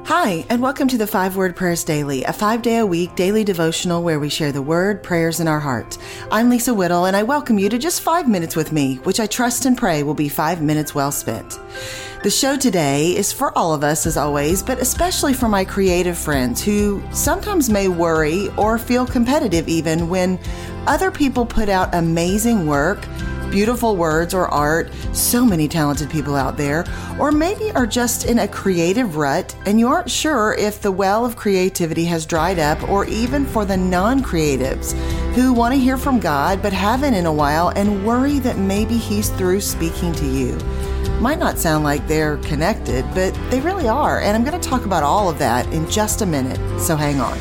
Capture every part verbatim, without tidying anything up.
Hi, and welcome to the Five Word Prayers Daily, a five-day-a-week daily devotional where we share the word, prayers, and our heart. I'm Lisa Whittle, and I welcome you to just five minutes with me, which I trust and pray will be five minutes well spent. The show today is for all of us, as always, but especially for my creative friends who sometimes may worry or feel competitive even when other people put out amazing work, beautiful words or art, so many talented people out there, or maybe are just in a creative rut and you aren't sure if the well of creativity has dried up, or even for the non-creatives who want to hear from God but haven't in a while and worry that maybe He's through speaking to you. Might not sound like they're connected, but they really are, and I'm going to talk about all of that in just a minute, so hang on.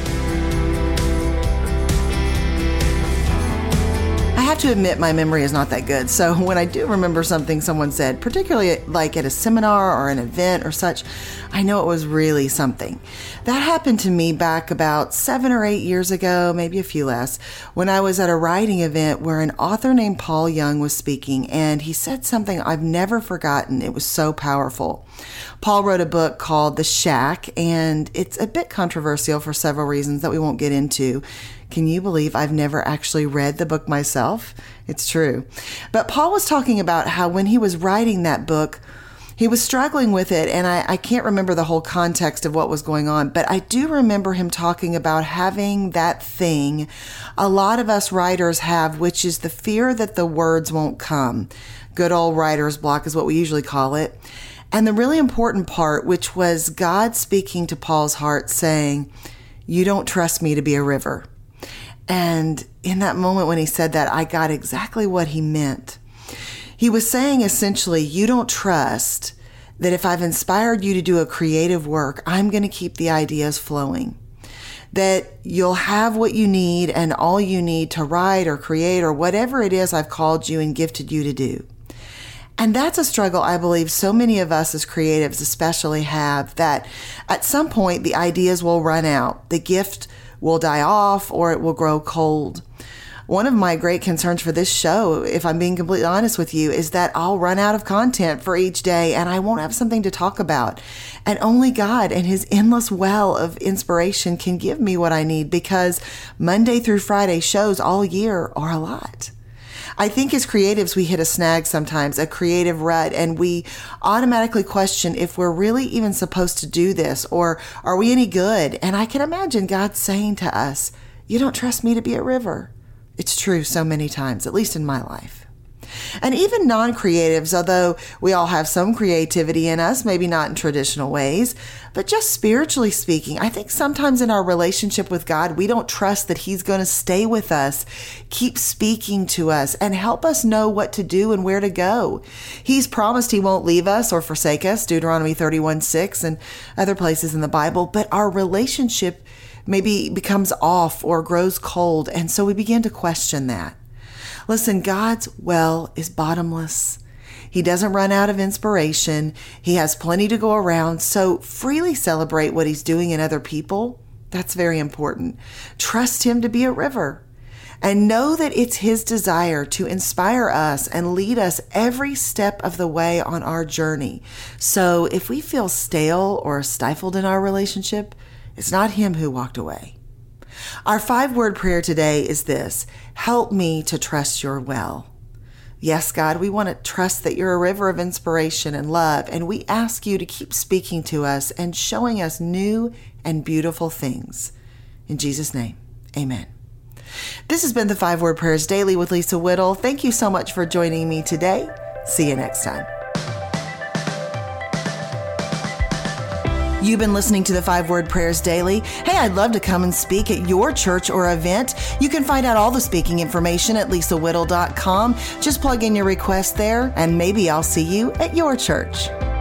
I have to admit my memory is not that good, so when I do remember something someone said, particularly like at a seminar or an event or such, I know it was really something. That happened to me back about seven or eight years ago, maybe a few less, when I was at a writing event where an author named Paul Young was speaking, and he said something I've never forgotten. It was so powerful. Paul wrote a book called The Shack, and it's a bit controversial for several reasons that we won't get into. Can you believe I've never actually read the book myself? It's true. But Paul was talking about how when he was writing that book, he was struggling with it, and I, I can't remember the whole context of what was going on, but I do remember him talking about having that thing a lot of us writers have, which is the fear that the words won't come. Good old writer's block is what we usually call it. And the really important part, which was God speaking to Paul's heart saying, "You don't trust me to be a river." And in that moment when he said that, I got exactly what he meant. He was saying essentially, you don't trust that if I've inspired you to do a creative work, I'm going to keep the ideas flowing. That you'll have what you need and all you need to write or create or whatever it is I've called you and gifted you to do. And that's a struggle I believe so many of us as creatives especially have, that at some point the ideas will run out, the gift will die off, or it will grow cold. One of my great concerns for this show, if I'm being completely honest with you, is that I'll run out of content for each day and I won't have something to talk about. And only God and His endless well of inspiration can give me what I need, because Monday through Friday shows all year are a lot. I think as creatives, we hit a snag sometimes, a creative rut, and we automatically question if we're really even supposed to do this, or are we any good? And I can imagine God saying to us, "You don't trust me to be a river." It's true so many times, at least in my life. And even non-creatives, although we all have some creativity in us, maybe not in traditional ways, but just spiritually speaking, I think sometimes in our relationship with God, we don't trust that He's going to stay with us, keep speaking to us, and help us know what to do and where to go. He's promised He won't leave us or forsake us, Deuteronomy thirty-one six and other places in the Bible, but our relationship maybe becomes off or grows cold, and so we begin to question that. Listen, God's well is bottomless. He doesn't run out of inspiration. He has plenty to go around, so freely celebrate what He's doing in other people. That's very important. Trust Him to be a river, and know that it's His desire to inspire us and lead us every step of the way on our journey. So if we feel stale or stifled in our relationship, it's not Him who walked away. Our five-word prayer today is this: help me to trust Your well. Yes, God, we want to trust that You're a river of inspiration and love, and we ask You to keep speaking to us and showing us new and beautiful things. In Jesus' name, amen. This has been the Five Word Prayers Daily with Lisa Whittle. Thank you so much for joining me today. See you next time. You've been listening to the Five Word Prayers Daily. Hey, I'd love to come and speak at your church or event. You can find out all the speaking information at lisa whittle dot com. Just plug in your request there, and maybe I'll see you at your church.